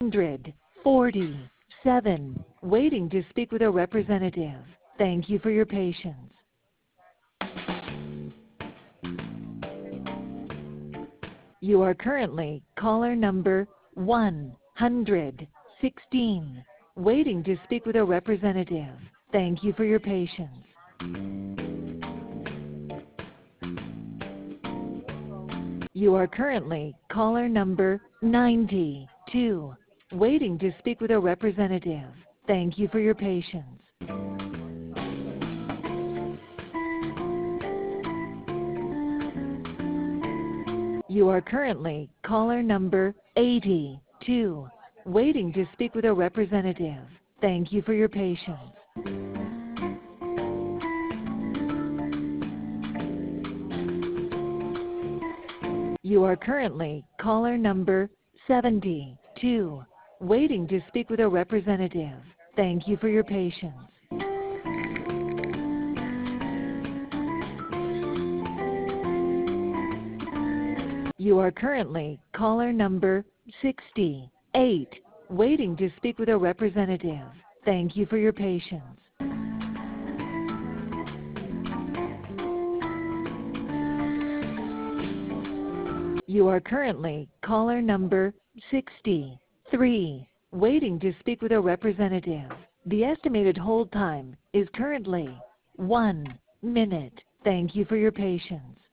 147, waiting to speak with a representative. Thank you for your patience. You are currently caller number 116, waiting to speak with a representative. Thank you for your patience. You are currently caller number 92, waiting to speak with a representative. Thank you for your patience. You are currently caller number 82, waiting to speak with a representative. Thank you for your patience. You are currently caller number 72, waiting to speak with a representative. Thank you for your patience. You are currently caller number 68, waiting to speak with a representative. Thank you for your patience. You are currently caller number 63, waiting to speak with a representative. The estimated hold time is currently 1 minute. Thank you for your patience.